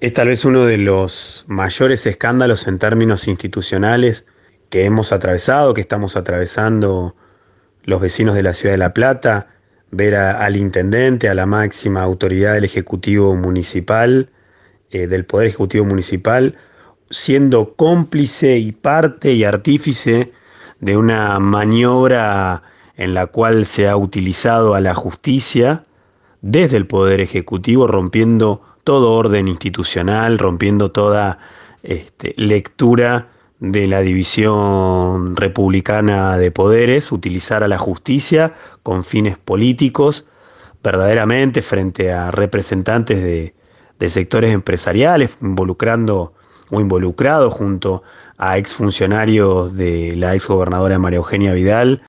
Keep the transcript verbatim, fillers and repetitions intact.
Es tal vez uno de los mayores escándalos en términos institucionales que hemos atravesado, que estamos atravesando los vecinos de la ciudad de La Plata, ver a- al intendente, a la máxima autoridad del Ejecutivo Municipal, eh, del Poder Ejecutivo Municipal, siendo cómplice y parte y artífice de una maniobra en la cual se ha utilizado a la justicia desde el Poder Ejecutivo, rompiendo todo orden institucional, rompiendo toda este, lectura de la división republicana de poderes, utilizar a la justicia con fines políticos, verdaderamente frente a representantes de, de sectores empresariales, involucrando o involucrados junto a exfuncionarios de la exgobernadora María Eugenia Vidal